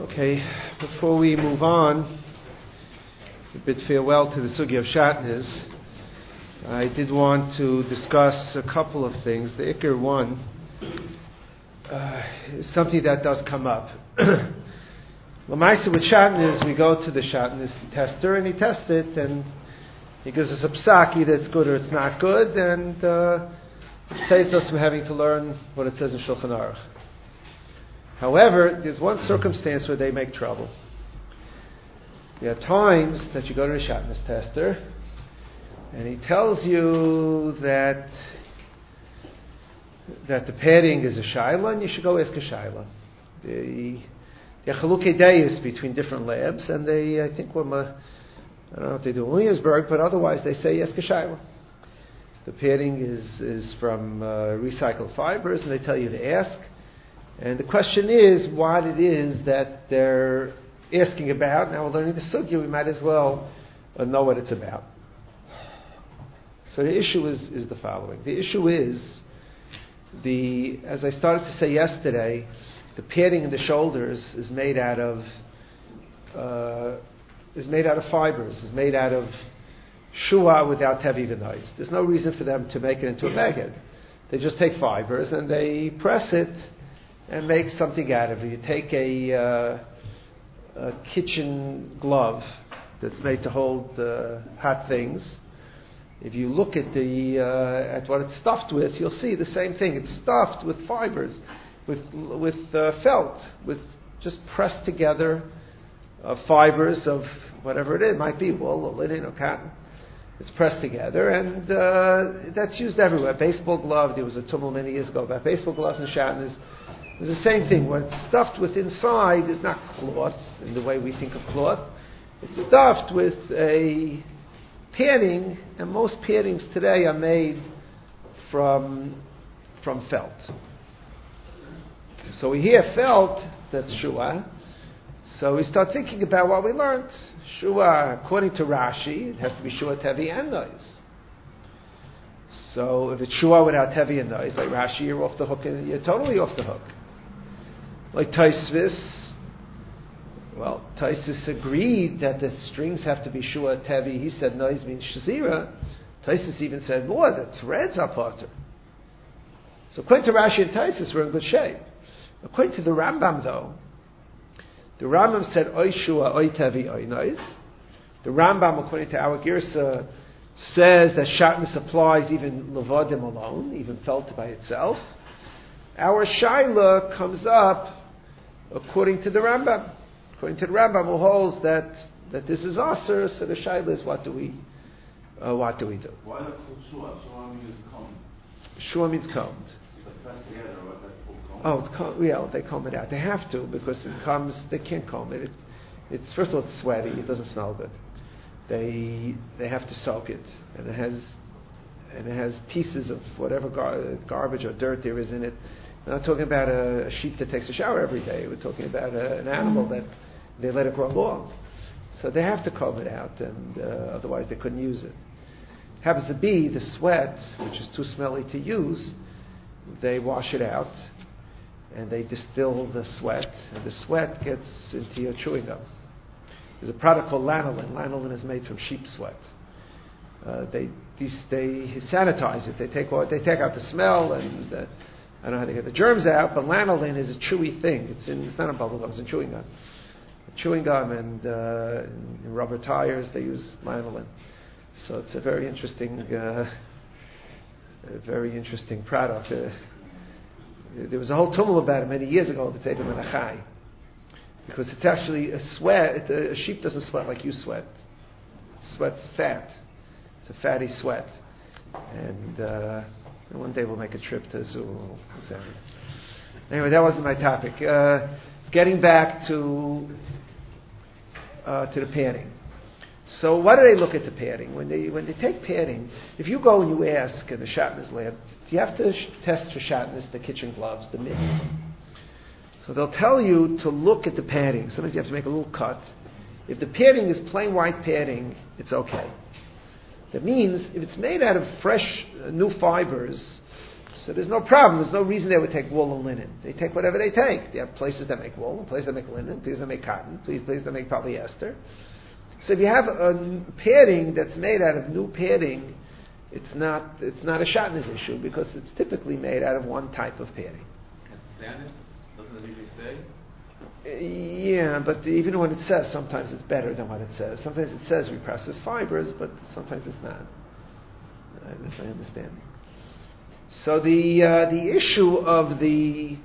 Okay, before we move on, a bit farewell to the Sugya of Shatnez, I did want to discuss a couple of things. The Iker one is something that does come up. L'maisa with Shatnez, we go to the Shatnez tester and he tests it and he gives us a psak, either it's good or it's not good, and it saves us from having to learn what it says in Shulchan Aruch. However, there's one circumstance where they make trouble. There are times that you go to the Shatnez tester and he tells you that the padding is a shayla and you should go ask a shayla. The chalukei deis between different labs, and I think I don't know what they do in Williamsburg, but otherwise they say ask a shayla. The padding is from recycled fibers, and they tell you to ask. And the question is what it is that they're asking about. Now we're learning the sugya, we might as well know what it's about. So the issue is the following. The issue is, as I started to say yesterday, the padding in the shoulders is made out of fibers, is made out of shua without tevi v'nois. There's no reason for them to make it into a beged. They just take fibers and they press it and make something out of it. You take a kitchen glove that's made to hold hot things. If you look at at what it's stuffed with, you'll see the same thing. It's stuffed with fibers, with felt, with just pressed together fibers of whatever it is. It might be wool or linen or cotton. It's pressed together, and that's used everywhere. Baseball glove. There was a tumult many years ago about baseball gloves and Shatnez. It's the same thing. What's stuffed with inside is not cloth in the way we think of cloth. It's stuffed with a padding, and most paddings today are made from felt. So we hear felt, that's shua. So we start thinking about what we learned. Shua, according to Rashi, it has to be shua tevi and noise. So if it's shua without tevi and noise, like Rashi, you're off the hook, and you're totally off the hook. Like Taisvis, Taisus agreed that the strings have to be shua tevi. He said noise means shazira. Taisus even said more, the threads are potter. So according to Rashi and Taisus, we're in good shape. According to the Rambam, though, the Rambam said oy shua, oy tevi, oy noise. The Rambam, according to our Girsa, says that Shatnez applies even levadim alone, even felt by itself. Our Shaila comes up according to the Rambam. According to the Rambam, who holds that this is Aser, so the Shaila is what do we do? Why not called Shua? Shua means combed. Shua means combed. It's combed. Yeah, they comb it out. They have to, because they can't comb it. It's first of all, it's sweaty. It doesn't smell good. They have to soak it, and it has pieces of whatever garbage or dirt there is in it. We're not talking about a sheep that takes a shower every day. We're talking about an animal that they let it grow long. So they have to comb it out, and otherwise they couldn't use it. Happens to be the sweat, which is too smelly to use, they wash it out, and they distill the sweat, and the sweat gets into your chewing gum. There's a product called lanolin. Lanolin is made from sheep sweat. They sanitize it. They take out the smell, and I don't know how they get the germs out. But lanolin is a chewy thing. It's not a bubble gum. It's in chewing gum. Chewing gum and in rubber tires they use lanolin. So it's a very interesting product. There was a whole tumult about it many years ago. It's Eidim Menachai. Because it's actually a sweat. A sheep doesn't sweat like you sweat. It sweats fat. It's a fatty sweat. And one day we'll make a trip to Zoo. Anyway, that wasn't my topic. Getting back to the padding. So why do they look at the padding? When they take padding, if you go and you ask in the Shatnez lab, do you have to test for Shatnez the kitchen gloves, the mitts? So they'll tell you to look at the padding. Sometimes you have to make a little cut. If the padding is plain white padding, it's okay. That means if it's made out of fresh, new fibers, So there's no problem. There's no reason they would take wool and linen. They take whatever they take. They have places that make wool, places that make linen, places that make cotton, places that make polyester. So if you have a padding that's made out of new padding, it's not a shatnez issue because it's typically made out of one type of padding. Standard? Doesn't it usually say? Yeah, but even when it says, sometimes it's better than what it says. Sometimes it says reprocessed fibers, but sometimes it's not. That's my understanding. So the issue of the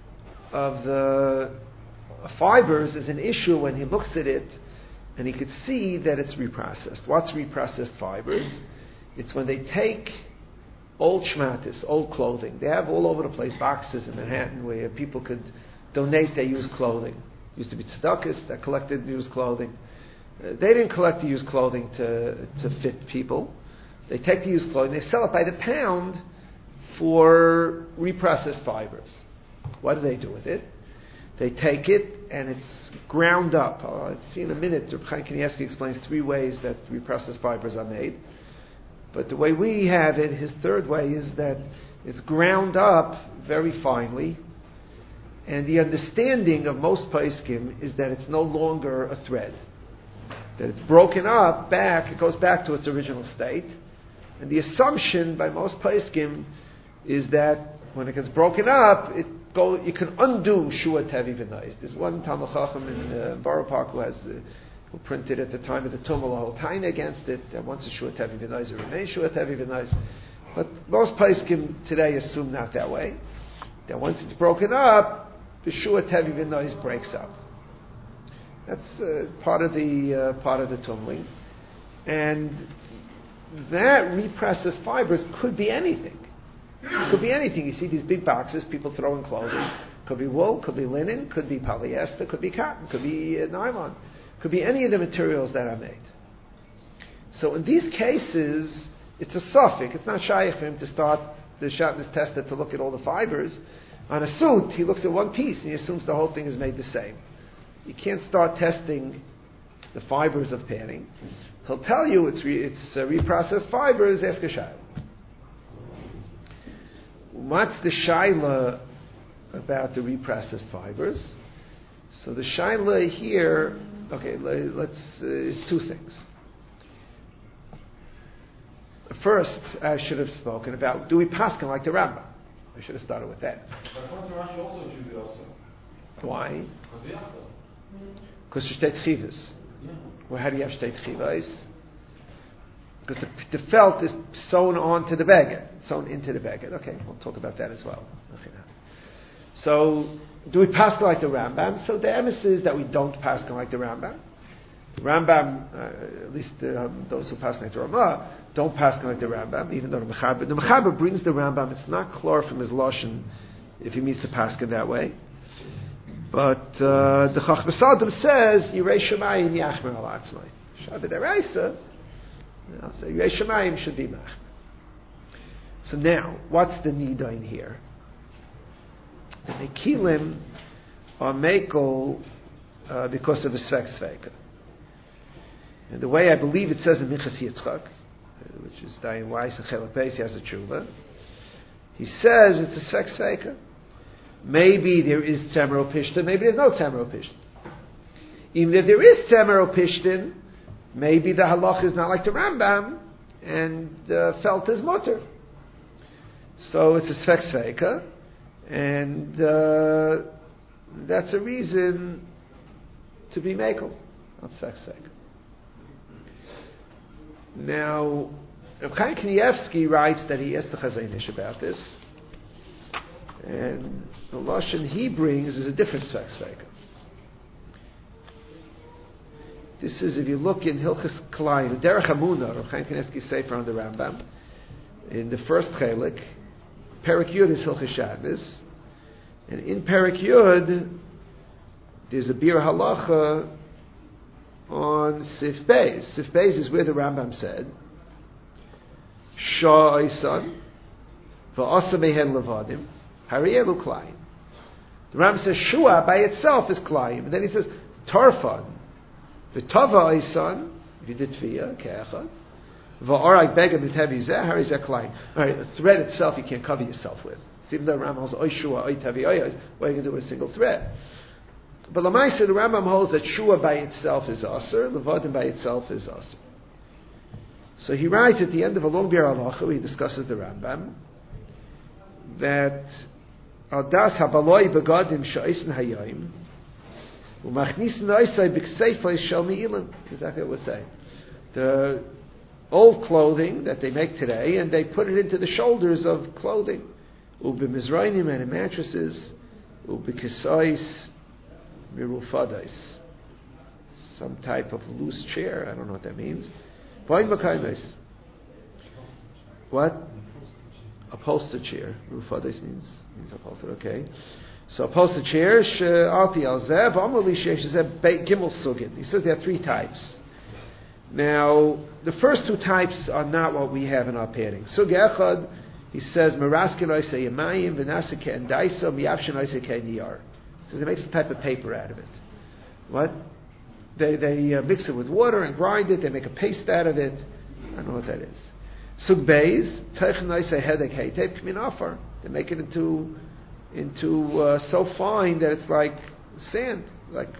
fibers is an issue when he looks at it and he could see that it's reprocessed. What's reprocessed fibers? It's when they take old shmatis, old clothing. They have all over the place boxes in Manhattan where people could donate their used clothing. It used to be tzedakahs that collected used clothing. They didn't collect the used clothing to fit people. They take the used clothing, they sell it by the pound for reprocessed fibers. What do they do with it? They take it and it's ground up. I'll see in a minute, Reb Chaim Kanievsky explains 3 ways that reprocessed fibers are made. But the way we have it, his third way, is that it's ground up very finely. And the understanding of most poskim is that it's no longer a thread. That it's broken up back, it goes back to its original state. And the assumption by most poskim is that when it gets broken up, you can undo Shua Tevi V'nais. There's one Talmud Chacham in Borough Park who printed at the time of the Tumul a whole taina against it, that once a Shua Tevi V'nais, it remains Shua Tevi V'nais. But most poskim today assume not that way. That once it's broken up, the Shua Tevi V'nais breaks up. That's part of the tumbling. And that reprocessed fibers could be anything. It could be anything. You see these big boxes, people throw in clothing. Could be wool, could be linen, could be polyester, could be cotton, could be nylon. Could be any of the materials that are made. So in these cases, it's a suffix. It's not shaykh for him to start the shatnez tester to look at all the fibers. On a suit, he looks at one piece and he assumes the whole thing is made the same. You can't start testing the fibers of padding. He'll tell you it's reprocessed fibers, ask a shayla. What's the shayla about the reprocessed fibers? So the shayla here, is 2 things. First, I should have spoken about, do we paskin like the Rambam? I should have started with that. But according to Rashi also it should be also. Why? Because Because there's shteit chivas. yeah. Well, how do you have shteit chivas? Because the felt is sewn onto the beged, sewn into the beged. Okay, we'll talk about that as well. Okay. So, do we paskin like the Rambam? So the emes is that we don't paskin like the Rambam. The Rambam, at least those who paskin like the Ramah, don't paskin like the Rambam, even though the Mechaber brings the Rambam. It's not clear from his lashon if he means to paskin that way. But the Chachma Sadim says, Yirei Shemayim Yachmer Al Atzmai. Shabbat Eraisa, I'll say Yirei Shemayim should be machmer. So now, what's the nida in here? The Mekilim are Mekel because of a Svek Sveka. And the way I believe it says in Minchas Yitzchak, which is Dayan Weiss and Chelak Beis, he has a tshuva, he says it's a Svek Sveka. Maybe there is Tzemero Pishtin, maybe there's no Tzemero Pishtin. Even if there is Tzemero Pishtin, maybe the halach is not like the Rambam, and felt is mutter. So it's a Svek Sveka, and that's a reason to be Mekel on Svek Sveka. Now, Reb Chaim Kanievsky writes that he asked the Chazon Ish about this, and the lashon he brings is a different Svek Sveka. This is, if you look in Hilchas Kalayim, Derech Hamuna, Reb Chaim Kanievsky Sefer on the Rambam, in the first chelik, Perek Yud is Hilchas Shabbos, and in Perek Yud there's a Bir Halacha on Sif Beis. Sif Beis is where the Rambam said, Shah Oisan, V'asa Mehen Levadim, Hariyelu Klayim. The Rambam says Shua by itself is Klayim. And then he says, Tarfan, V'tava Oisan, if you did Tviya, Ke'echad, Va'arai begam b'tevi zeh hari zeh klai. All right, a thread itself you can't cover yourself with. So even though the Rambam holds oy shua, oy tevi oyos, what are you going to do with a single thread? But Lamaisa, the Rambam holds that shua by itself is aser, levadim by itself is aser. So he writes at the end of a long Biur Halacha, he discusses the Rambam, that al das habaloi begadim sha'isen hayayim, u'machnisin oisai b'kseifa shel mi'ilim. Exactly what we're saying. The old clothing that they make today, and they put it into the shoulders of clothing. U'b'mizrainim, and in mattresses, u'b'kisais mirufadais, some type of loose chair. I don't know what that means. What? Upholstered chair. Mirufadais means upholstered. Okay. So upholstered chair. Alti alzev. Amrli sheishzeh gimel sugin. He says there are three types. Now, the first two types are not what we have in our padding. Sug echad. He says meraskin oisei yamayim v'nasike and daisa miyavshin oisei niyar. So they make some type of paper out of it. What? They mix it with water and grind it. They make a paste out of it. I don't know what that is. Sug beis teichin oisei hedek heitev k'min afar. They make it into so fine that it's like sand, like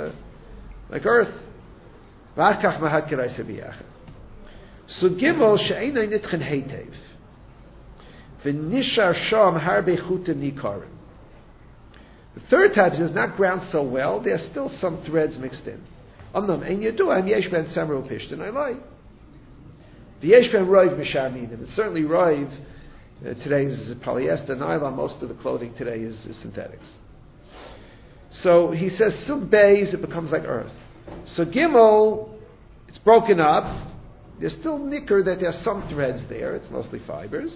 earth. V'achkach mahad k'raisa b'yachad. Sug gimel she'einay nitchen heitev. V'nishar sham harbe chutim nikarim. The third type is not ground so well. There are still some threads mixed in. And you do. And yesh ben samer upishtin. I lie. The yesh ben roiv misharminim. It's certainly roiv. Today is polyester, nylon. Most of the clothing today is synthetics. So he says sug beis, it becomes like earth. So gimel, it's broken up. There's still nicker that there are some threads there. It's mostly fibers.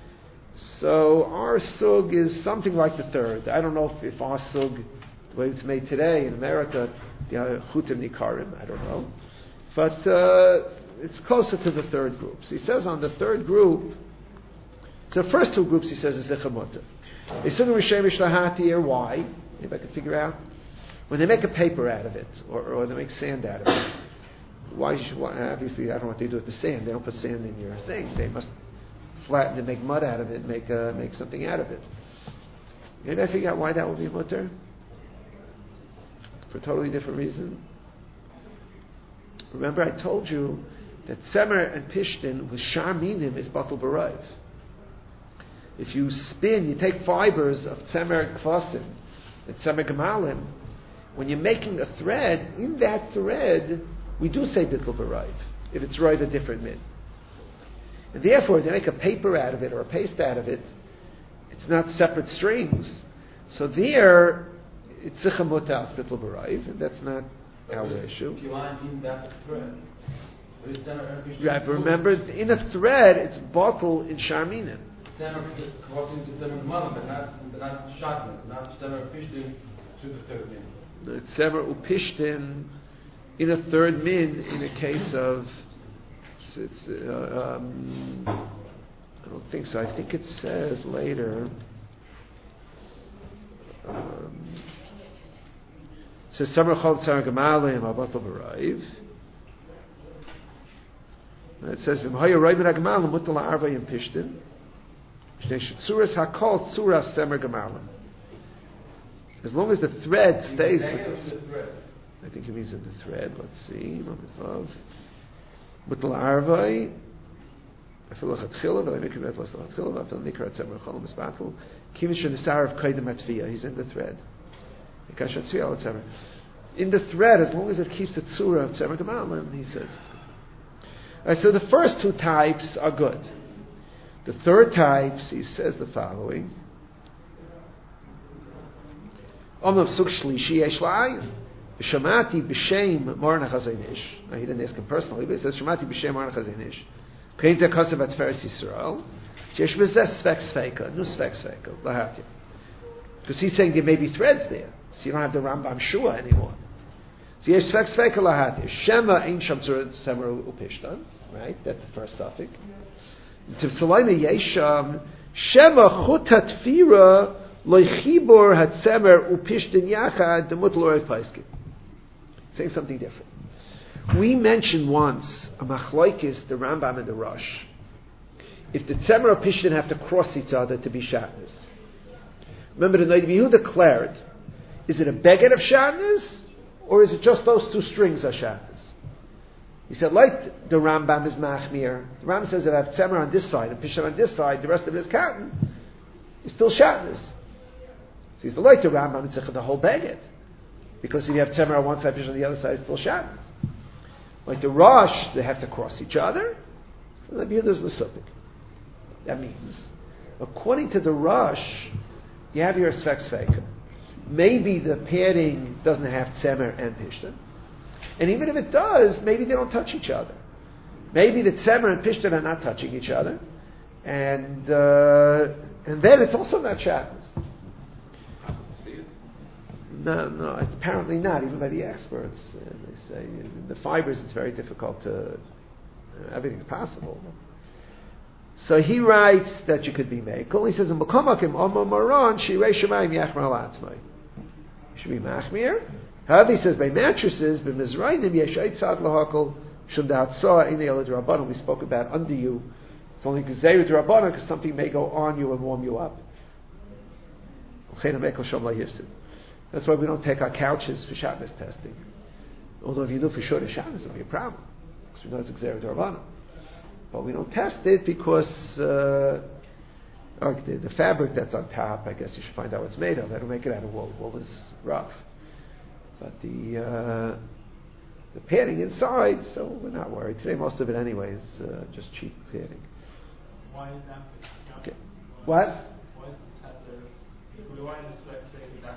So our sug is something like the third. I don't know if our sug, the way it's made today in America, the chutim nikarim, I don't know. But it's closer to the third group. So he says on the third group, so the first two groups he says is zechamuta. They sugim rishemish lahati, or why? If I can figure out. When they make a paper out of it, or they make sand out of it, why obviously I don't know what they do with the sand. They don't put sand in your thing. They must flatten and make mud out of it, make something out of it. Maybe I figure out why that would be mutter? For a totally different reason. Remember I told you that Tzemer and Pishtin with Sharminim is Batal B'Raiv. If you spin, you take fibers of Tzemer Kvasim and Tzemer Gemalim, when you're making a thread, in that thread, we do say Batal B'Raiv, if it's Raiv a different min. And therefore, if they make a paper out of it or a paste out of it, it's not separate strings. So there, it's zichamutas bittul b'raiv, and that's not our issue. If you want in that thread, right, but remember, in a thread, it's bottle in sharminim. Crossing to Tzemer Gemalim, but not shakman, not Tzemer Pishtin to the third min. The Tzemer upishtin in a third min in a case of. I don't think so. I think it says later. Says Samer Chol Tzar Gemalim Abato B'Raiv. It says V'mhaya Raiv Gemalim Mutal Arva Yim Pishtin. Tzuras Hakol Tzuras Samer Gemalim. As long as the thread stays with us. I think it means in the thread. Let's see. Mutal Arvai, אפילו לכתחילה, ולא מקרה את לסל התחילה, ואפילו נקרא את צמר חלום מספתל, כיוון שנסער of קודם התביעה, he's in the thread. In the thread, as long as it keeps the tzura of Tzemer Gemalim, he says. Right, so the first two types are good. The third types, he says the following. Omnav suk shlishi yesh la'ayin. Shamati b'shem Moran HaChazon Ish. Now he didn't ask him personally, but he says Shamati b'shem Moran HaChazon Ish. Kain te kasev atferes Yisrael. Sheyesh b'zeh svek sveika, nu svek sveika, lahatia. Because he's saying there may be threads there, so you don't have the Rambam Shua anymore. So yesh svek sveika lahatia. Shema ein sham tzemer upishtan. Right, that's the first topic. To Saloime yesham Shema chut hatfira loichibor hatzemer upishtan yachad the mutal orev paiskim. Saying something different. We mentioned once a machlokes, the Rambam and the Rosh. If the Tzemer or Pishtin have to cross each other to be shatnez. Remember, the Noda B'Yehuda declared, is it a beged of shatnez, or is it just those two strings are shatnez? He said, like the Rambam is machmir. The Rambam says that I have Tzemer on this side and Pishtin on this side, the rest of it is cotton. It's still shatnez. So he's like the Rambam, it's the whole beged. Because if you have Tzemer on one side, Pishtin on the other side, it's still shatnez. Like the Rosh, they have to cross each other. So the B'Yehuda is L'supik. That means, according to the Rosh, you have your Sfek Sveika. Maybe the padding doesn't have Tzemer and Pishtin. And even if it does, maybe they don't touch each other. Maybe the Tzemer and Pishtin are not touching each other. And then it's also not shatnez. No, it's apparently not, even by the experts. They say in the fibers it's very difficult to... everything's possible. So he writes that you could be mekel. He says, in Mekomakim, Omo Moron, Shirei Shemayim Yachmar Alatzmai. You should be machmir. However, he says, by mattresses, b'mizrainim yesh eitzad lahakol, shum da'atzah, inei ala d'rabbanan. We spoke about under you. It's only gzeir d'rabbanan, because something may go on you and warm you up. That's why we don't take our couches for shatnez testing. Although if you knew for sure the shatnez would be a problem, because we know it's gzeir d'rabbanan. But we don't test it because the fabric that's on top, I guess you should find out what it's made of. I don't make it out of wool. Wool is rough. But the padding inside, so we're not worried. Today most of it anyway is just cheap padding. Why is that? Okay. What? Why is this why does Sfek say that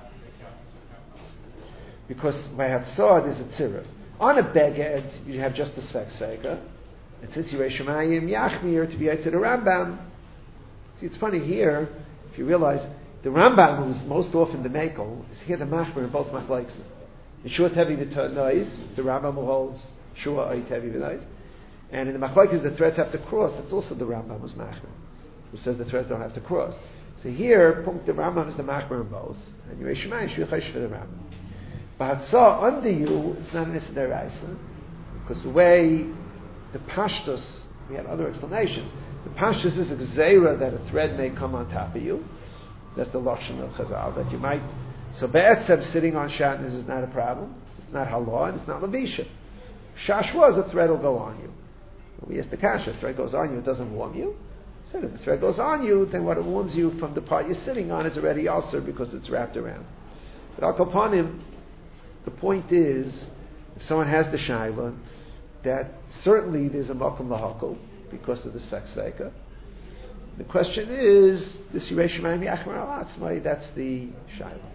because by Hatzah there's a tziruf. On a beged, you have just the Sfek Sveika. And since you Yirei Shemayim Yachmir to be to the Rambam, see, it's funny here, if you realize, the Rambam, who's most often the Mekel, is here the Machmir in both Machlokes. In Shua Tevi V'Nois, the Rambam who holds Shua Ay Tevi V'Nois. And in the Machlokes, the threads have to cross. It's also the Rambam who's Machmir, who says the threads don't have to cross. So here, the Rambam is the Machmir in both. And Yirei Shemayim, Shua Chash for the Rambam. But Hatzah, under you, it's not an Issa D'Oraisa. Because the way the Pashtus, we had other explanations. The Pashtus is a gzeira that a thread may come on top of you. That's the Lashon of Chazal, that you might... So Be'etzem sitting on shatnez is not a problem. It's not halal and it's not levisha. Shash was a thread will go on you. We asked the kasha, a thread goes on you, it doesn't warm you. So if the thread goes on you, then what it warms you from the part you're sitting on is already ulcer because it's wrapped around. But Al Kapanim, the point is, if someone has the shaila, that certainly there's a makom lahakol because of the sex seika. The question is, this Yirei Shemayim Yachmar Alatzmai, that's the shaila.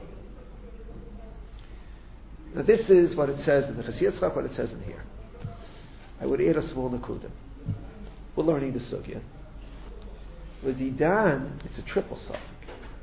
Now this is what it says in the Chassidus Yitzchak, what it says in here. I would add a small nakuda. We're learning the sugya. With Idan, it's a triple suffix.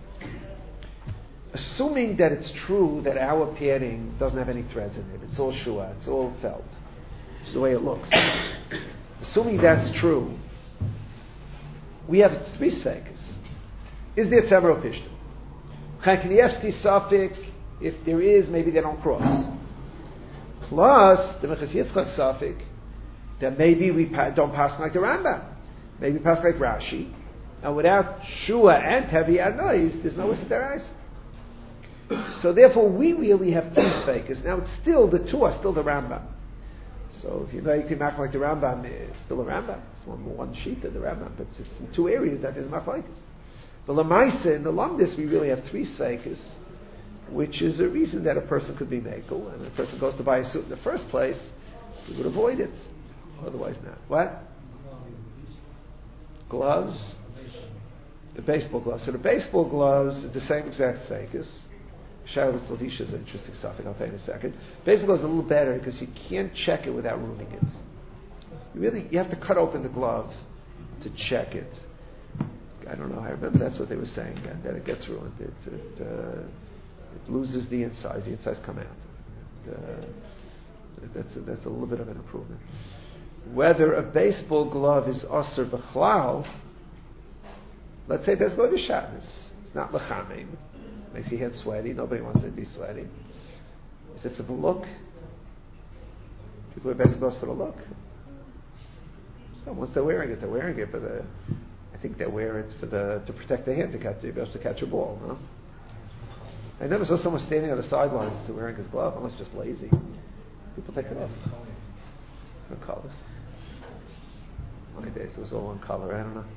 Assuming that it's true that our padding doesn't have any threads in it, it's all shua, it's all felt. It's the way it looks. Assuming that's true, we have three seikas. Is there Tzemer or Pishtin? Chayknievsky suffix, if there is, maybe they don't cross. Plus, the Mechas Yitzchak suffix, that maybe we don't pass like the Rambam. Maybe we pass like Rashi. And without Shua and Tevi Anois, there's no Issa D'Oraisa. So therefore, we really have two seikas. Now, it's still, the two are still the Rambam. So if you know you can act like the Rambam, it's still a Rambam. It's one sheet of the Rambam, but it's in two areas that is machlokes. But Lamaisa, in the Lamdis, we really have three seikas, which is a reason that a person could be mekel, and if a person goes to buy a suit in the first place, he would avoid it. Otherwise not. What? Gloves? The baseball gloves. So the baseball gloves is the same exact seikas. Shabbos Ladisha is an interesting suffix, I'll tell you in a second. Baseball is a little better because you can't check it without ruining it. You have to cut open the glove to check it. I don't know, I remember that's what they were saying, that it gets ruined. It loses the insides come out. That's a little bit of an improvement. Whether a baseball glove is Asr B'chlal, let's say baseball glove is Shabbos, it's not L'chamein. Makes your head sweaty. Nobody wants it to be sweaty. Is it for the look? If you wear basic gloves for the look. So once they're wearing it, but I think they wear it to protect their hand, to be able to catch a ball, no? I never saw someone standing on the sidelines wearing his glove, unless just lazy. People take it off. No colors. My days it was all one color, I don't know.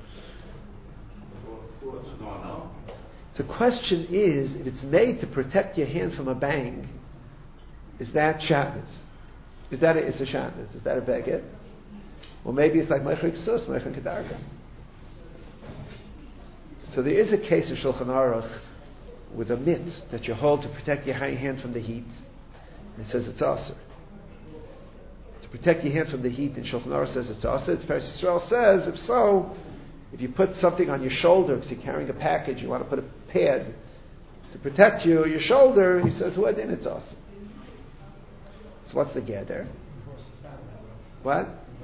So the question is, if it's made to protect your hand from a bang, is that shatnez? Is that it's a shatnez? Is that a baguette? Or maybe it's like Meichrik Sus, Meichrik Kedarka. So there is a case of Shulchan Aruch with a mitt that you hold to protect your hand from the heat. And it says it's aser. To protect your hand from the heat, and Shulchan Aruch says it's aser. Tiferes Yisrael says, if so, if you put something on your shoulder because you're carrying a package, you want to put a pad to protect your shoulder, he says, well, then it's aser. So what's the gather? What?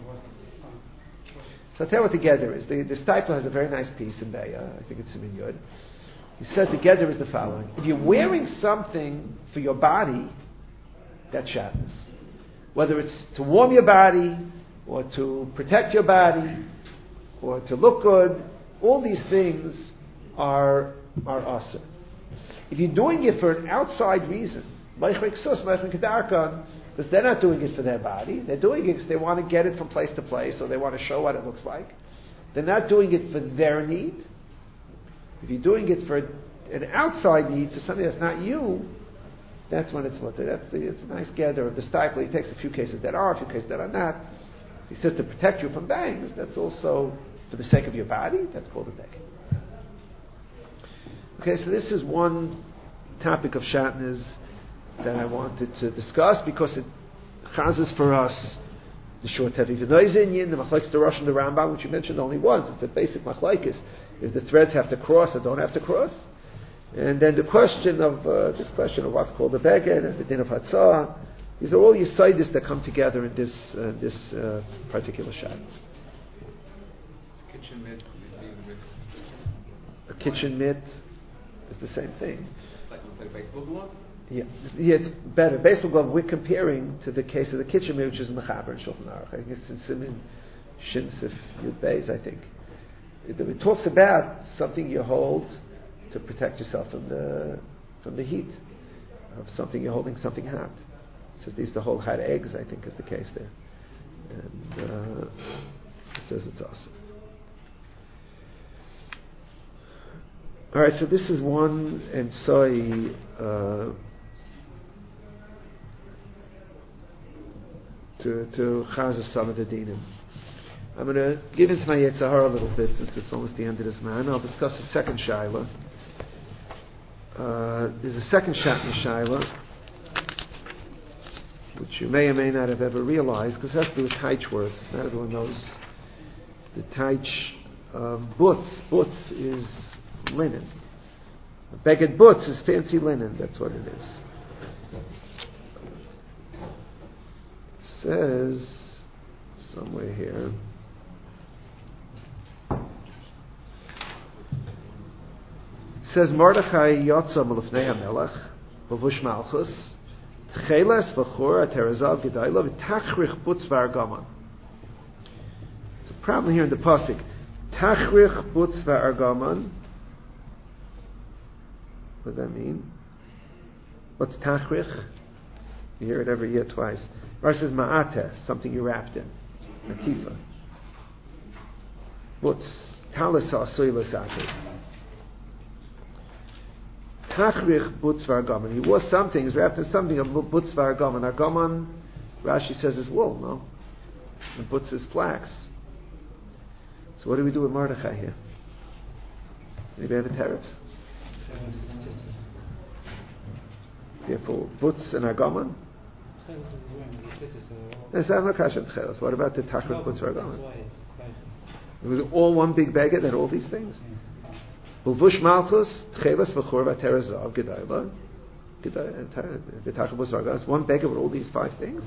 So I'll tell you what the gather is. The Stipler has a very nice piece in Be'ah. I think it's Simin Yud. He says the gather is the following. If you're wearing something for your body, that's shatnez. Whether it's to warm your body, or to protect your body, or to look good, all these things are aser. If you're doing it for an outside reason, Meichrik Sus, Meichrik Kedarkan, because they're not doing it for their body. They're doing it because they want to get it from place to place, or they want to show what it looks like. They're not doing it for their need. If you're doing it for an outside need, for something that's not you, that's when it's mutter. It's a nice gather of the Stipler. He takes a few cases that are, a few cases that are not. He says to protect you from bangs, that's also for the sake of your body, that's called a beg. Okay, so this is one topic of shatnez that I wanted to discuss because it chazes for us the short heavy v'noizin, the machlokes the Rosh and the Rambam, which you mentioned only once. It's a basic machlokes. If the threads have to cross or don't have to cross, and then the question of what's called a beged and the din of hatzah. These are all yisaidis that come together in this particular shot. Kitchen mitt. A kitchen mitt is the same thing. Like a baseball glove? Yeah, it's better. Baseball glove we're comparing to the case of the kitchen mitt, which is Mechaber and Shulchan Aruch. I think it's in Simin Shin Sif Yud Beis, I think. It talks about something you hold to protect yourself from the heat of something you're holding, something hot. It says these to hold hot eggs, I think is the case there. And it says it's awesome. All right, so this is one and soy to chaz some of the dinim. I'm going to give into my Yetzer Hara a little bit since it's almost the end of this man. I'll discuss the second shaila. There's a second shaila, which you may or may not have ever realized, because it has to do with Taich words. Not everyone knows the Taich butz. Butz is linen. A beged butz is fancy linen. That's what it is. It says somewhere here. It says Mordechai Yotza Melufnei HaMelech Bavush Malchus Tcheles V'chor Aterazav Gedayla V'tachrich Butz V'argaman. It's a problem here in the pasuk. Tachrich Butz V'argaman. What does that mean? What's tachrich? You hear it every year twice. Versus ma'ateh, something you wrapped in. Atifa. Butz. Talis asui l'sateh. Tachrich butz v'argaman. He wore something, he's wrapped in something of butz v'argaman. Argaman, Rashi says, is wool, no? And butz is flax. So what do we do with Mordechai here? Anybody have a teretz? Therefore, butz and argaman? What about the tachrich butz v'argaman? It was all one big beged and all these things. Ulvush malchus tchelas v'chor v'aterazav gedayla v'tachrich butz v'argaman. One beged with all these 5 things.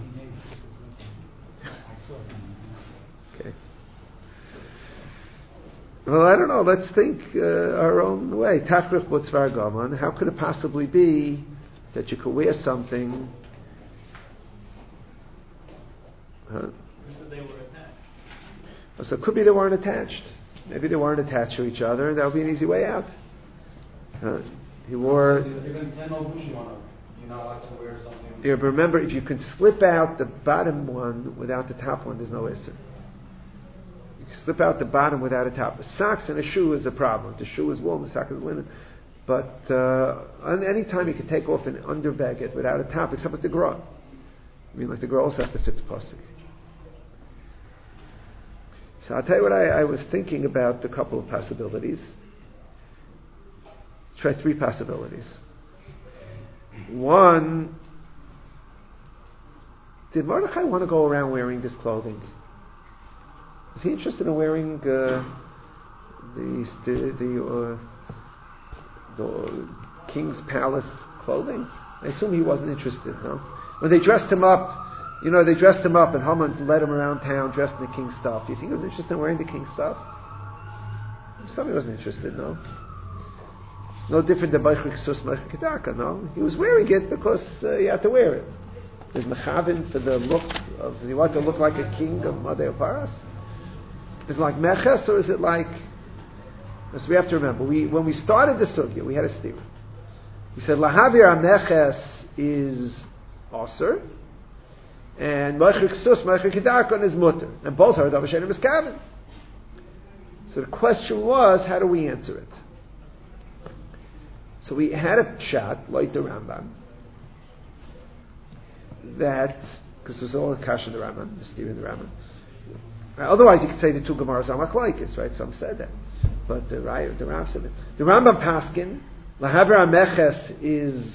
Okay. Well, I don't know. Let's think our own way. Tachrich butz v'argaman. How could it possibly be that you could wear something Huh? You said they were attached. So it could be they weren't attached. Maybe they weren't attached to each other, and that would be an easy way out. He wore... Even 10 Obushim on them. You're not allowed to wear something. Yeah, but remember, if you can slip out the bottom one without the top one, there's no issur. You can slip out the bottom without a top. The socks and a shoe is a problem. The shoe is wool, the sock is linen. But any time you can take off an underbagget without a top, except with the gra. I mean, like the gra also has to fit the pasuk. So I'll tell you what I was thinking about a couple of possibilities. Try three possibilities. One, did Mordechai want to go around wearing this clothing? Was he interested in wearing the king's palace clothing? I assume he wasn't interested, no? When they dressed him up, they dressed him up and Haman led him around town dressed in the king's stuff. Do you think he was interested in wearing the king's stuff? Somebody wasn't interested, no? No different than Beichrik Sus Meichrik Kedarka, no? He was wearing it because he had to wear it. Is Mechavin for the look of, you want to look like a king of Madei Paras? Is it like Meches or is it like... So we have to remember, when we started the sugya, we had a steer. We said, Lahavir HaMeches is Aser, and Meichrik Sus Meichrik Kedarka is Mutter. And both are Davar Shein Miskavin. So the question was, how do we answer it? So we had a shot, like the Rambam, that, because there's all the Kash in the Rambam, the Steve in the Rambam. Otherwise, you could say the two Gemaras are machlokes, right? Some said that. But the Rav said it. The Rambam Paskin, Lahaver HaMeches is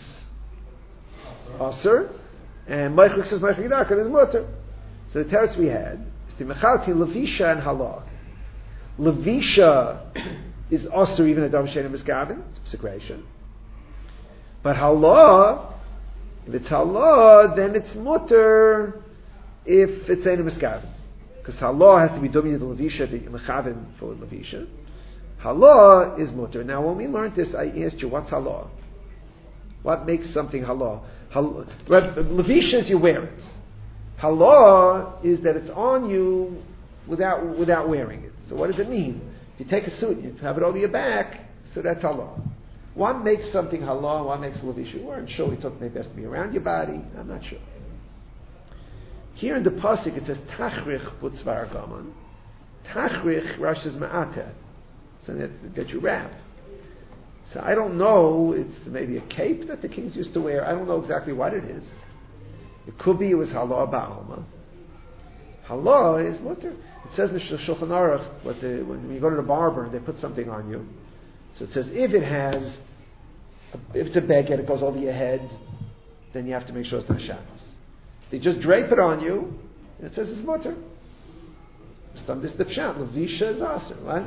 Aser, and Meichrik says Meichrik Kedarka is Mutter. So the teretz we had is the Mechalti Levisha and Halah. Levisha is Aser even a Davar Shein Miskavin, it's Psikration. But Halah, if it's Halah, then it's Mutter if it's Ein Miskavin. Because Halah has to be Dumya the Levisha, the Mechavin for Levisha. Halah is Mutter. Now when we learned this, I asked you, what's Halah? What makes something Halah? Levisha is you wear it. Halah is that it's on you without wearing it. So what does it mean? If you take a suit, you have it over your back, so that's Halah. One makes something Halah, one makes Levisha. We weren't sure. We thought maybe it has to be around your body. I'm not sure. Here in the pasuk it says Tachrich Butzvar Gaman. Tachrich Rash says Ma'ateh. So that you wrap. So I don't know, it's maybe a cape that the kings used to wear. I don't know exactly what it is. It could be it was Halah Ba'alma. Halah is mutter. It says in the Shulchan Aruch, when you go to the barber and they put something on you. So it says if it's a baguette, it goes over your head, then you have to make sure it's not Shabbos. They just drape it on you, and it says it's mutter. This the pshat. Levisha is awesome, right?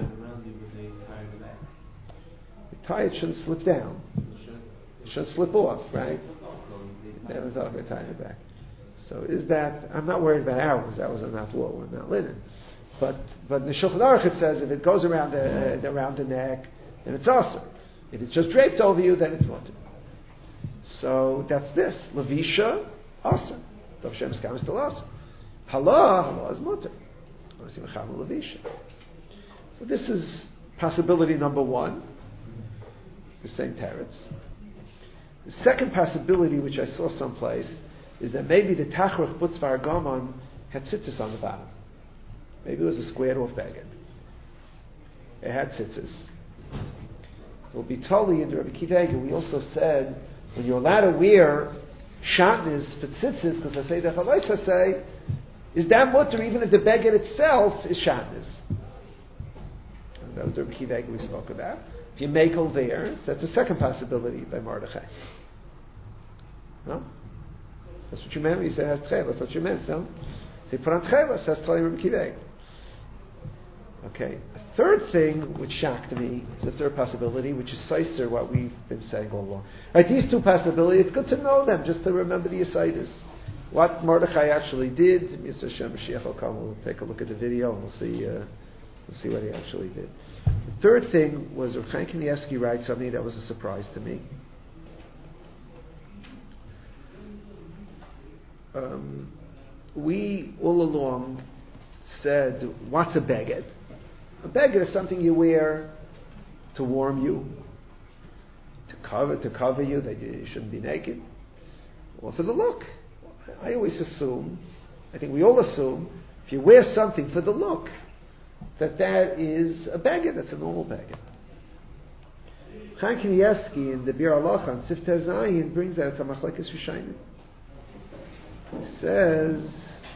The tie it shouldn't slip down. It shouldn't slip off, right? Never thought of tying it back. So is that? I'm not worried about ours. Ours are not wool, we're not linen. But in the Shulchan Aruch it says if it goes around the neck, then it's awesome. If it's just draped over you, then it's mutter. So that's this. Levisha, awesome. Davar Shein Miskavin is still awesome. Halah is mutter. So this is possibility number one. The same teretz. The second possibility, which I saw someplace, is that maybe the Tachrich Butzvar Gaman had tzitzis on the bottom. Maybe it was a squared off baguette. It had tzitzis. It will be totally in the Rabbi Kiva. We also said when you're allowed to wear shatnez for tzitzis, because I say the Chalaisa say, is that mutter even if the baguette itself is shatnez? That was the Rabbi Kiva we spoke about. If you make all there, so that's the second possibility by Mordechai. No? That's what you meant when you said has tchelas. That's what you meant, no? So you put on tchelas, that's telling Rabbi Kiva. Okay. A third thing which shocked me is the third possibility, which is Seiser, what we've been saying all along. Right, these two possibilities, it's good to know them, just to remember the Yesaitis. What Mordechai actually did, Mr. Shem Mashiach will come, we'll take a look at the video and we'll see what he actually did. The third thing was Rav Chaim Kanievsky writes something that was a surprise to me. we all along said, what's a beged? A beged is something you wear to warm you, to cover you, that you shouldn't be naked, or for the look. I always assume, I think we all assume, if you wear something for the look, that is a beged, that's a normal beged. Chaim Kanievsky in the Bir Halacha on Sif Tez Zayin brings out a machlekes Rishonim. He says,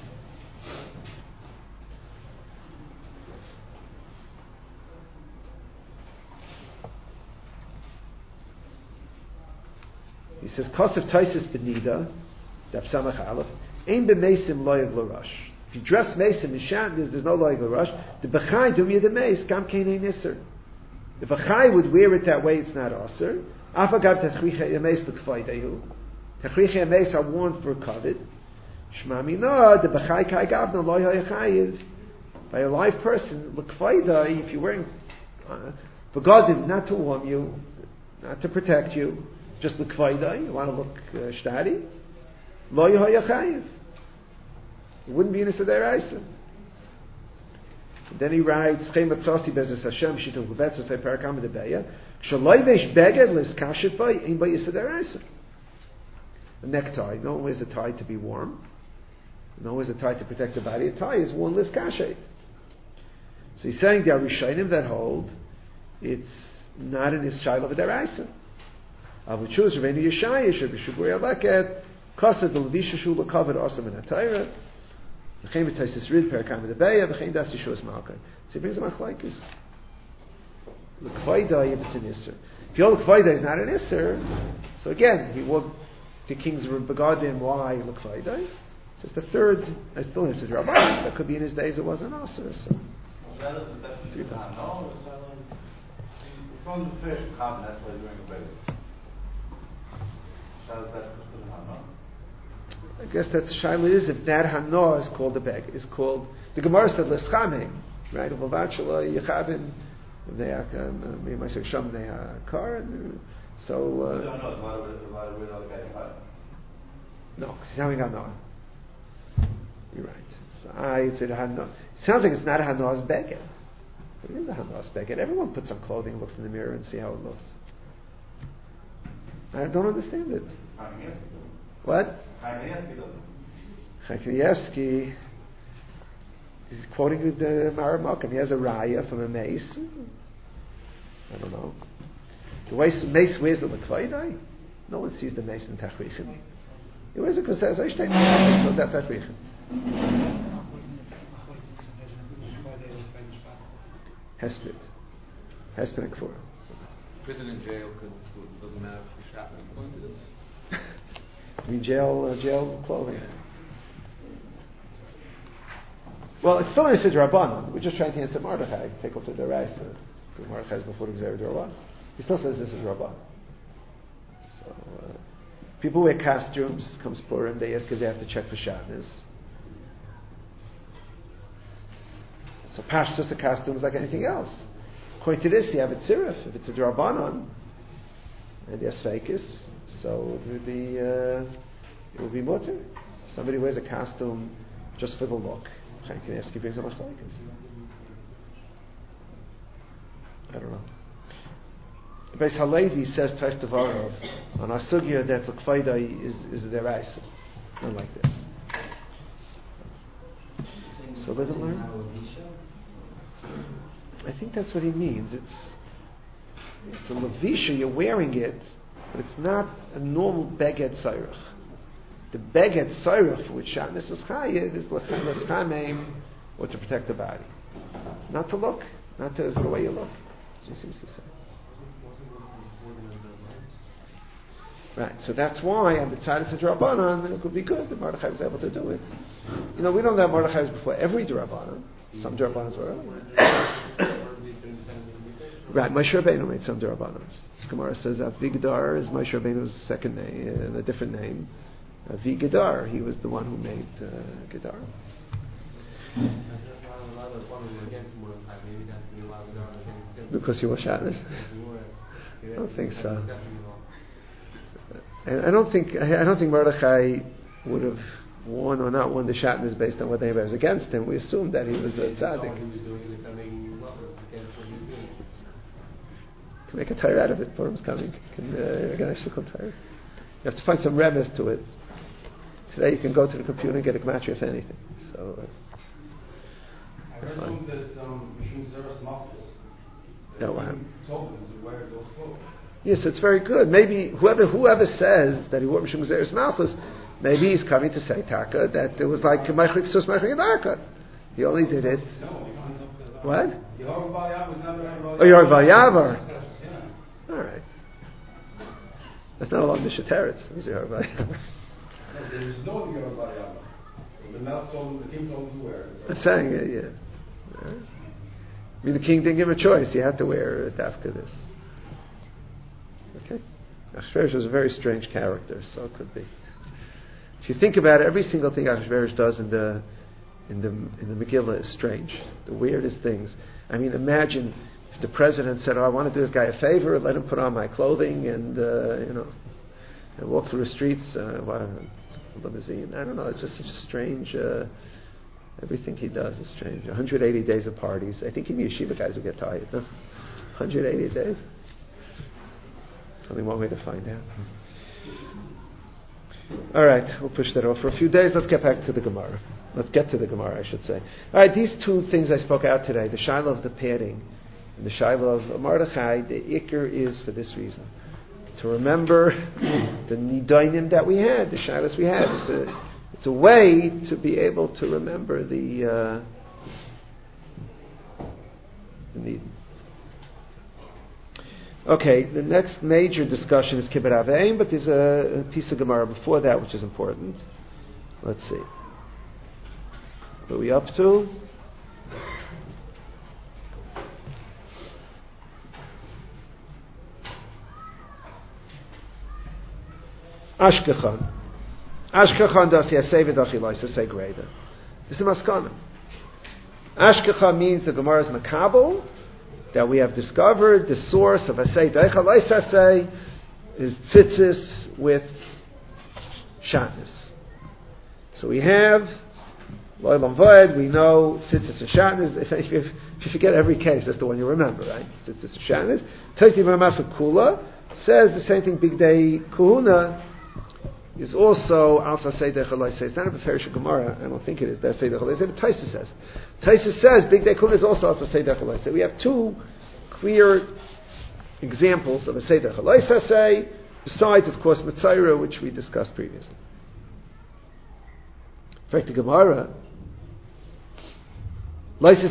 Kosev Taisis Benida, Daf Samach Aleph, Ein b'meisim loyev l'rush. If you dress meisim in shatnez, there's no loyev l'rush. The b'chai dum yed meis gam kein ein iser. If a chai would wear it that way, it's not aser. Afagav tachricha yemeis l'kfaydehu. Tachricha yemeis are worn for kavod. Shma mina the b'chai kai gavna loy hayachayiv. By a live person, l'kfaydei, if you're wearing begadim, not to warm you, not to protect you, just l'kfaydei, you want to look shtadi, loy hayachayiv. It wouldn't be in a sederaisa. Then he writes, "Chema tzasi bezes Hashem shitov lebetzos hay parakam debeya. Shaloi veish beged lis kashet bay in bay yisoderaisa." A necktie. No one wears a tie to be warm. No one wears a tie to protect the body. A tie is worn lis kashet. So he's saying there are Rishonim that hold it's not in his shayla v'deraisa. Avu chuz Rabbeinu Yeshaya shebishuburi aleket kased levisha shul lekavod asam in atayra. So he brings a machlokes. L'kvaida if it's an isser. If your l'kvaida is not an isser, so again he wore the king's begadim. Why l'kvaida? It's just the third. I still have to Rabbanan. That could be in his days it wasn't asser. So. It's on the first carbon. That's why you're wearing a beged. I guess that's shaila is if that hana is called a beg, is called the Gemara said l'schamim, right? V'avad shelo yichavin they might say sham they kar. So no, because he's having hana. You're right. So I said hana. It sounds like it's not a hana's beged, but it is a hana's beged. Everyone puts on clothing, looks in the mirror, and see how it looks. I don't understand it. What? Chaim Kanievsky is quoting the Maramok, and he has a raya from a mace. I don't know. The way mace wears the l'kvaydai, no one sees the mace in tachrichin. He wears it because it says Eishtein, so that's tachrichin. Hesped and Kfura. Prison and jail doesn't matter if the shop is going to this. I mean, jail clothing. Well, it's still in a Sidra Rabbanan. We're just trying to answer Mordechai, take up to the rest. Mordechai is before the Gzera Rabbanan. He still says this is Rabbanan. So, people wear costumes, comes Purim, they ask if they have to check for Shabbos. So, Pash just a costume is like anything else. According to this, you have a tzirif. If it's a Rabbanan, and there's fakis, so it would be mutter. Somebody wears a costume just for the look. Chaim Kanievsky brings a machlokes. I don't know. Beis Halevi says Taif Tavarov on our sugya that l'kvaida is the deraisa, not like this. So let him learn. I think that's what he means. It's a levisha. You're wearing it. But it's not a normal beged sayrach. The beged sayrach for which shatnez is chayiv is l'chameim, or to protect the body, not to look, not to for the way you look. So he seems to say. Right. So that's why on the tzaddik to Drabanan it could be good that Mordechai was able to do it. We don't have Mordechai was before every Drabanan. Some Drabanans were earlier. Right. Moshe Rabbeinu made some Drabanans. Gemara says Avigdar is Moshe Rabbeinu's second name, a different name. Avigdar, he was the one who made Gedar. Because he was Shatnez? I don't think so. I don't think Mordechai would have won or not won the shatnez based on what anybody was against him. We assumed that he was a tzaddik. Can make a tire out of it. Purim's coming. You have to find some remes to it. Today you can go to the computer and get a gematria for anything. So. I heard something that Mishum Zeres Malchus. No, what happened? Told him to wear those clothes. Yes, it's very good. Maybe whoever says that he wore Mishum Zeres Malchus, maybe he's coming to say Taka that it was like Meichrik Sus Meichrik Darka. He only did it. No, What? Yehovah Ba'Yav was not Oh, you're Vayavar. Yeah. All right. That's not along the Shetteretz. Who's Yehovah Vayavar? There is no Yehovah Ba'Yav. The Melch told him, the king told him to wear it. I'm saying it, yeah. I mean, the king didn't give him a choice. He had to wear dafka this. Okay. Achashverosh was a very strange character, so it could be. If you think about it, every single thing Achashverosh does in the Megillah is strange. The weirdest things. I mean, imagine if the president said, "Oh, I want to do this guy a favor, let him put on my clothing and and walk through the streets." Limousine. I don't know. It's just such a strange. Everything he does is strange. 180 days of parties. I think even yeshiva guys will get tired. No? 180 days. Only one way to find out. All right, we'll push that off for a few days. Let's get back to the Gemara. Let's get to the Gemara, I should say. All right, these two things I spoke out today: the shiloh of the padding and the shiloh of Mordechai. The ikr is for this reason: to remember the nidanim that we had, the shilas we had. It's a way to be able to remember the need. Okay, the next major discussion is Kibbut Aveim, but there's a piece of Gemara before that which is important. Let's see. What are we up to? Ashkechan. Ashkechan das yaseved achiloisa say greater. This is a maskana. Ashkechan means the Gemara is makabel, that we have discovered the source of asay deichaloisa say is tzitzis with shatnez. So we have loylam voed. We know tzitzis and shatnez. If you forget every case, that's the one you remember, right? Tzitzis and shatnez. Taiti b'masu kula says the same thing. Big day kuhuna is also also say deichaloisa. It's not a beferish Gemara. I don't think it is. That say deichaloisa. The Taisa says. Taisa says big day kuhuna is also say deichaloisa. We have two clear examples of a say deichaloisa say, besides of course Mitzayra, which we discussed previously. In fact, the Gemara. How do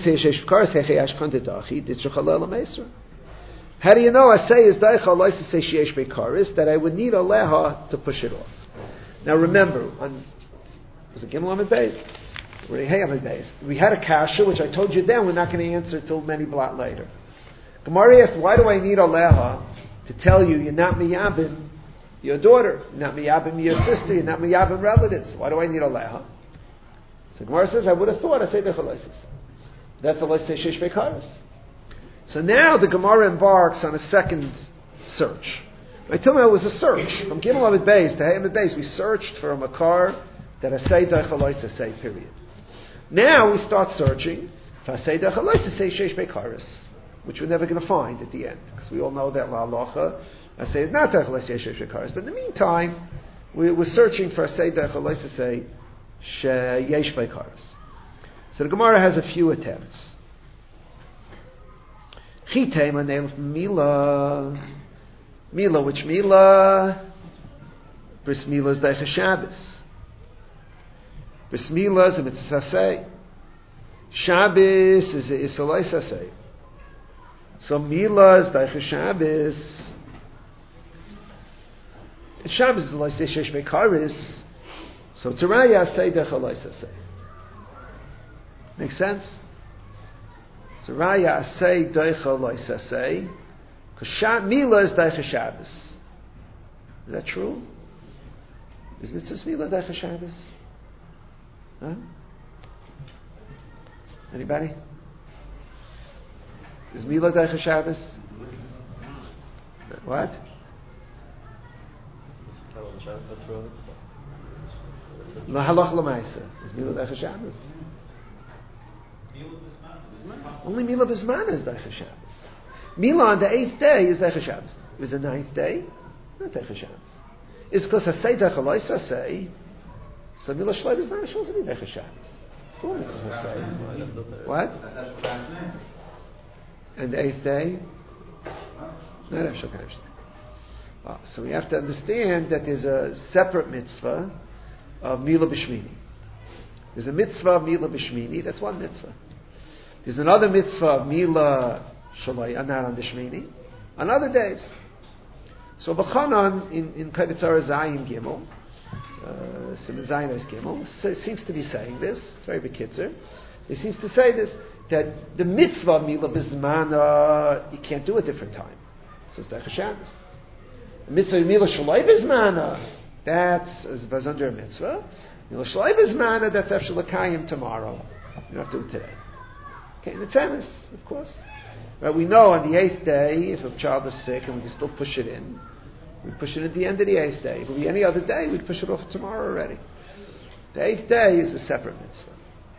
you know I say is daicha loisa say sheyesh beikaris that I would need a leha to push it off? Now remember, was it Gimel Amid Beis? We had a kasha which I told you then we're not going to answer till many blot later. Gemara asked, why do I need a leha to tell you you're not miyabim your daughter, you're not miyabim your sister, you're not miyabim relatives? Why do I need a leha? So Gemara says, I would have thought I say daicha loisa. That's a loisa say sheyesh beikaris. So now the Gemara embarks on a second search. Until now it was a search. From Gimel Amid Beis to Hey Amid Beis, we searched for a makar that Asay Deichaloisa say, period. Now we start searching for Asay Deichaloisa say Sheish Beikaris, which we're never going to find at the end, because we all know that La Halacha Asay is not Deichaloisa Sheish Beikaris. But in the meantime, we were searching for Asay Deichaloisa say Sheish Beikaris. So the Gemara has a few attempts. Chitema named Mila. Mila, which Mila? Bris Mila is Daicha Shabbos. Bris Mila is a Mitzvah Say. Shabbos is a Isalaisa Say. So Mila is Daicha Shabbos. Shabbos is Laisa Shesh Beikaris. So Tzaraya Say Daicha Laisa Say. Make sense? So Raya say Deicha Loisa say, because Mila is Deicha Shabbos. Is that true? Is Mitzvah Mila Deicha Shabbos? Huh? Anybody? Is Mila Deicha Shabbos? What? Halach l'maisa is Mila Deicha Shabbos. Only Mila Bismana is Deicha Shabbos. Mila on the 8th day is Deicha Shabbos. It was the 9th day, not Deicha Shabbos. It's because I say Deicha Loisa say, so Mila Shloi Bismana should also be Deicha Shabbos. Still Mitzvah say. What? And the 8th day? Not Efshel Kaim Shnei. So we have to understand that there's a separate mitzvah of Mila B'Shmini. There's a mitzvah of Mila B'Shmini, that's one mitzvah. There's another mitzvah of Mila Shalai, not on the Shmini, on other days. So B'chanan in Kaivitzara Zayin Gimel, Simon Zayin as Gimel, seems to be saying this, it's very bekitzer. He seems to say this, that the mitzvah of Mila B'Zmana, you can't do a different time. So it's Deicha Shabbos. The mitzvah of Mila Shalai B'Zmana, that's under a mitzvah. Mila Shalai B'Zmana, that's Efshel L'Kayim tomorrow. You don't have to do it today. Okay, and it's emes, of course. Right, we know on the 8th day, if a child is sick and we can still push it in, we push it at the end of the 8th day. If it will be any other day, we'd push it off tomorrow already. The 8th day is a separate mitzvah.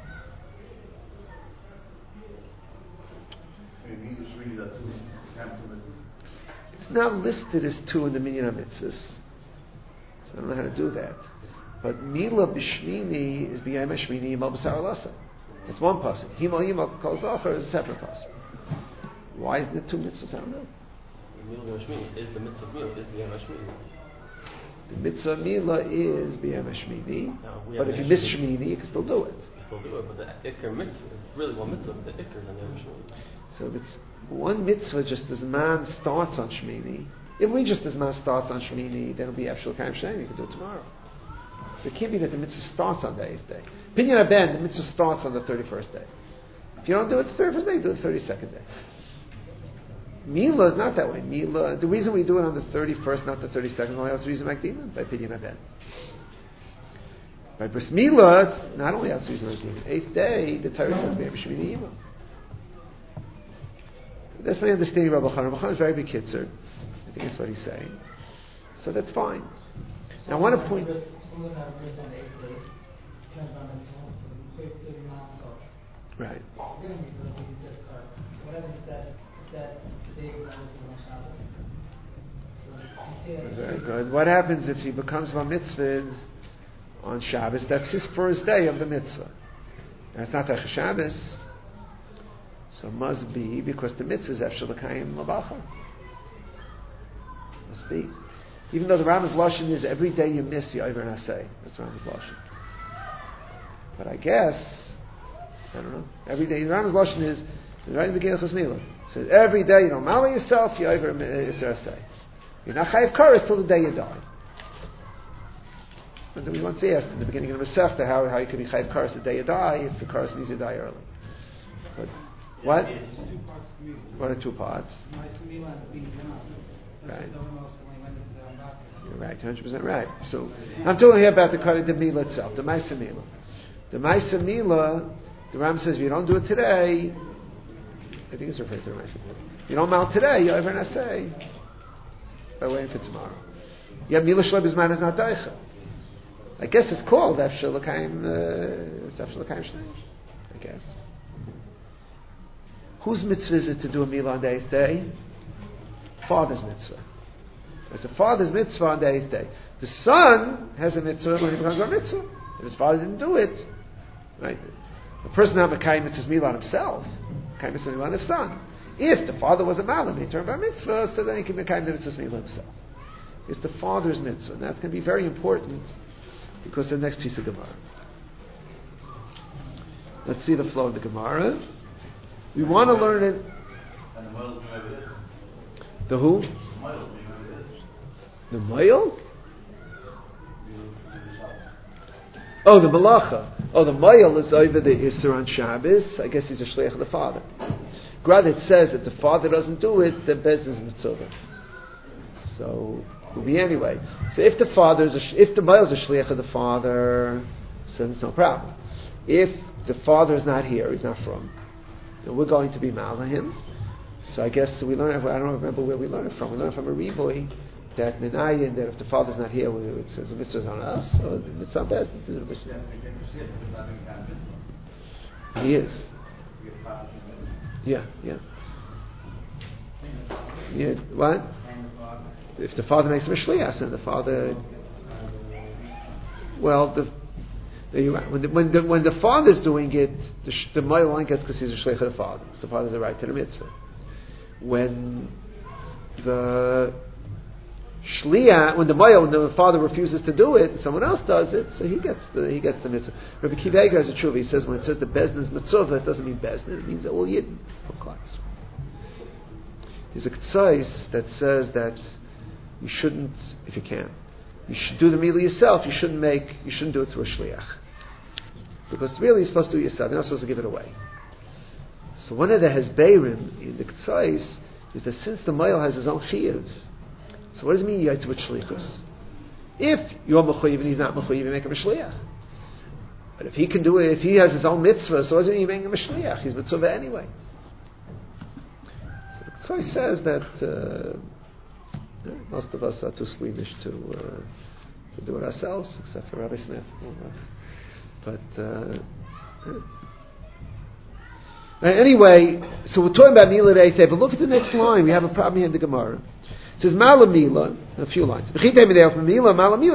It's not listed as 2 in the Minyan HaMitzvahs, so I don't know how to do that. But Mila B'Shmini is B'yayim HaShmini Yimal B'Sar Alasa. It's one pasuk. Himal Yimal Kol Zachar is a separate pasuk. Why isn't it 2 mitzvahs? I don't know. Mila B'Shmini is the mitzvah of Mila, is B'yayim HaShmini. The mitzvah Mila is B'yayim HaShmini, but if you miss Shmini, you can still do it. You still do it, but the Iker mitzvah, it's really one mitzvah, but the Iker is on the Shmini. So if it's one mitzvah, just as man starts on Shmini, if we just as man starts on Shmini, then it'll be Efshel Kaim Shnei, you can do it tomorrow. So it can't be that the mitzvah starts on the 8th day. Pinyan Haben, the mitzvah starts on the 31st day. If you don't do it the 31st day, do it the 32nd day. Mila is not that way. Mila, the reason we do it on the 31st, not the 32nd, only else reason Makdima, by Pinyan Haben. By Bris Mila, it's not only else reason Makdima. 8th day, the Torah says B'yayim Shmini Yima. That's my understanding of Rabbi Chanan. Rabbi Chanan is very big kitzer. I think that's what he's saying. So that's fine. Now I want to point. Right. Very good. What happens if he becomes bar mitzvah on Shabbos? That's his first day of the mitzvah. That's not Deicha Shabbos. So it must be because the mitzvah is Efshel L'Kayim L'Bachar. Must be. Even though the Rambam's Lashon is every day you miss you over Nasei. That's the Rambam's Lashon. But I guess, I don't know, every day, the Rambam's Lashon is, right in the beginning of Chazmila, it says every day you don't mali yourself, you over Yisrael Nasei. You're not chayiv kares till the day you die. And then we once asked in the beginning of the Masechta how you could be chayiv kares the day you die if the kares means you die early. But what? What are 2 parts? Right. You're right, 100% right. So I'm talking here about the Mila itself, the Maisa Mila. The Maisa Mila, the Ram says if you don't do it today, I think it's referred to the Maisa Mila. If you don't mount today, you're over and I say, by waiting for tomorrow. Yeah, Mila Shloi B'Zman is not Deicha. I guess it's called Efshel L'Kayim Shnei, I guess. Whose mitzvah is it to do a Mila on the 8th day? Father's mitzvah. It's a father's mitzvah on the 8th day. The son has a mitzvah when he becomes a mitzvah. If his father didn't do it, right? The person not Mekayim mitzvah's Mila on himself, Mekayim mitzvah Mila on his son. If the father was a malam, he turned by mitzvah, so then he can Mekayim the mitzvah's Mila himself. It's the father's mitzvah, and that's going to be very important because the next piece of Gemara. Let's see the flow of the Gemara. We want to learn it. And the model maybe this. The who? The model maybe this. The Mayel? Oh, the Malacha. Oh, the Mayel is over the Isser on Shabbos. I guess he's a Shliach of the father. Grad, it says that the father doesn't do it, then Bez is Mitzvah. So, it will be anyway. So if the Mayel is a Shliach of the father, so it's no problem. If the father is not here, he's not from, then we're going to be Mala him. So I guess we learn. I don't remember where we learned it from. We learned it from a Rivoy that minayin, that if the father's not here, it says the mitzvah is on us, or the mitzvah on Bezdin to do the mitzvah. He is. Yeah. What? If the father makes him a shliach, and the father, well, when the father's doing it, the male only gets because he's a shliach of the father. So the father has the right to the mitzvah. When the father refuses to do it, and someone else does it, so he gets the mitzvah. Rabbi Akiva Eiger has a tshuva. He says when it says the bezdin's mitzvah, it doesn't mean bezdin. It means that all yidden, all class. There's a k'tzais that says that you shouldn't, if you can, you should do the milah yourself. You shouldn't do it through a shliach, because really you're supposed to do it yourself. You're not supposed to give it away. So one of the hezbeirim in the k'tzais is that since the male has his own chiyuv, so what does it mean yaitz with shlichus? If you're mechuyev and he's not mechuyev, you make him a shliach. But if he can do it, if he has his own mitzvah, so what does it mean you make him a shliach? He's mitzvah anyway. So the k'tzais says that most of us are too squeamish to do it ourselves, except for Rabbi Smith. But anyway, so we're talking about Mila Reiteh, but look at the next line. We have a problem here in the Gemara. It says Mala Mila, a few lines. Mila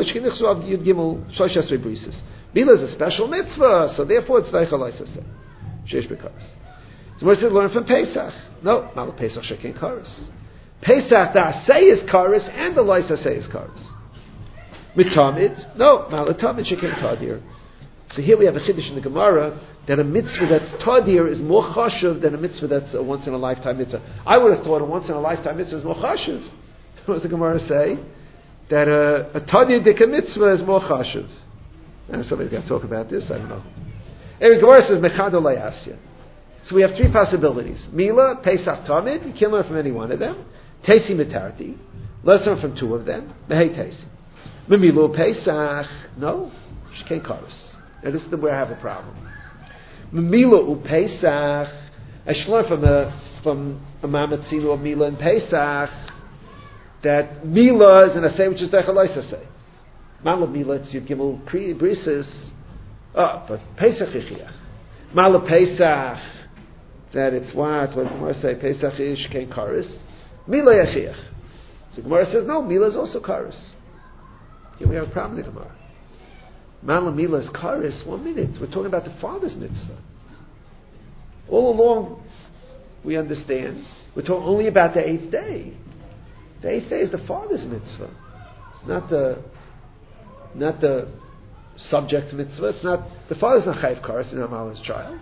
is a special mitzvah, so therefore it's Daicha Laisaseh. Sheish Bekaris. So what does it learn from Pesach? No, Mala Pesach Shekin Karis. Pesach, the Asay is Karis, and the Laisaseh is Karis. Mitamid? No, Mala Tamid Shekin Tadir. So here we have a chiddush in the Gemara that a mitzvah that's tadir is more chashuv than a mitzvah that's a once in a lifetime mitzvah. I would have thought a once in a lifetime mitzvah is more chashuv. What does the Gemara say? That a tadir dika mitzvah is more chashuv. Somebody's got to talk about this. I don't know. Anyway, Gemara says mechado layasya. So we have three possibilities: Mila, Pesach, Tamid. You can't learn from any one of them. Tesi mitarti. Let's learn from two of them. Mehei tesi. Memilu Pesach. No, shekei karos. Now this is where I have a problem. Mila uPesach. I should learn from a Mamatzinu of Mila and Pesach that Mila is an assay which is Dechalaisa say. Mala Mila it's Yud Gimel Brises. But Pesach Yichiach. Mala Pesach that it's what Gemara say Pesach is Shkein Karis. Mila Yichiach. So Gemara says no. Mila is also Karis. Here we have a problem in the Gemara. Mala Mila's Karis, 1 minute. We're talking about the father's mitzvah. All along, we understand, we're talking only about the 8th day. The 8th day is the father's mitzvah. It's not the subject's mitzvah. It's not, the father's not Chayiv Karis, and Mala's child.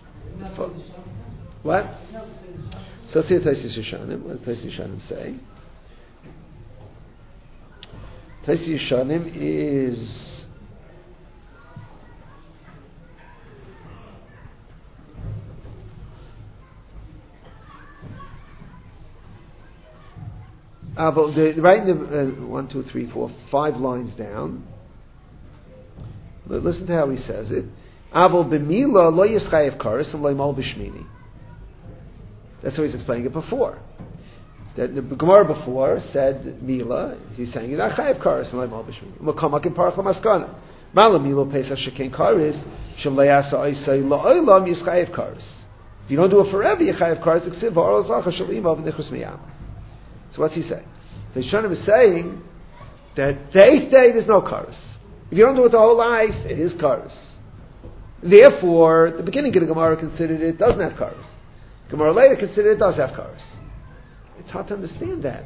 What? So let's see what Taisis Yishanim. What does Taisis Yishanim say? Taisis Yishanim is right in the 1, 2, 3, 4, 5 lines down. Listen to how he says it. Avol b'mila lo yischayev karis and lo yimal b'shmini. That's how he's explaining it before. That the Gemara before said mila. He's saying you're not chayev karis and lo yimal b'shmini. U'makamak in parach l'maskana. Mala mila pesach shekein karis shem le'asa oisay la'olam yischayev karis. If you don't do it forever, you chayev karis t'ksiv v'oral zacha shel imav v'nichus miyam. So what's he saying? The Yishanim is saying that the 8th day there's no karis. If you don't do it the whole life, it is karis. Therefore, the beginning of the Gemara considered it doesn't have karis. Gemara later considered it does have karis. It's hard to understand that.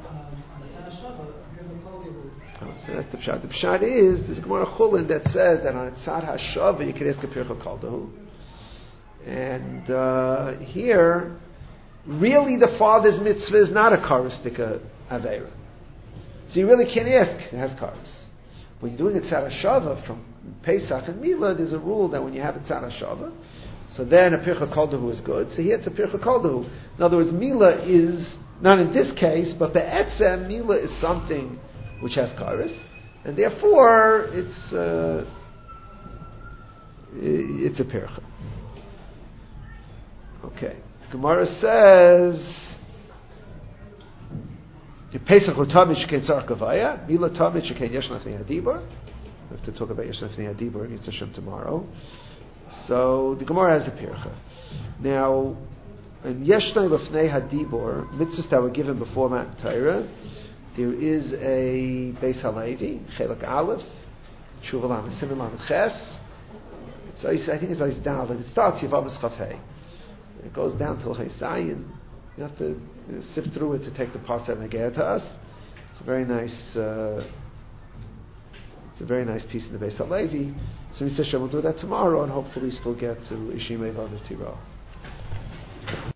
So that's the pshat. The pshat is there's a Gemara Chulin that says that on a tzad hashava you can ask a pircha kaldahu, and here. Really, the father's mitzvah is not a karistika aveira. So you really can't ask, it has karis. When you're doing a tzad hashava from Pesach and Mila, there's a rule that when you have a tzad hashava, so then a pircha kaldahu is good. So here it's a pircha kaldahu. In other words, Mila is, not in this case, but be'etzem, Mila is something which has karis, and therefore it's a pircha. Okay. Gemara says, The Pesach L'Tamid Sheken Tzar Kavaya, Mila Tamid Sheken Yesh Lefnei Hadibur. We have to talk about Yesh Lefnei Hadibur in Yitzhak Hashem tomorrow. So the Gemara has a pircha. Now, in Yesh Lefnei Hadibur, mitzvahs that were given before Matan Torah, there is a Beis Halevi, Chelak Aleph, Tshuva Lamed Siman Lamed Ches. I think it's Eis Dalet. It starts Yavamas Chafei. It goes down till Chaysayin. You have to sift through it to take the Pasuk and Negeh to us. It's a very nice. It's a very nice piece in the Beis Halevi. So Mitzvah Shem will do that tomorrow, and hopefully still get to Ishimei Vav Tirah.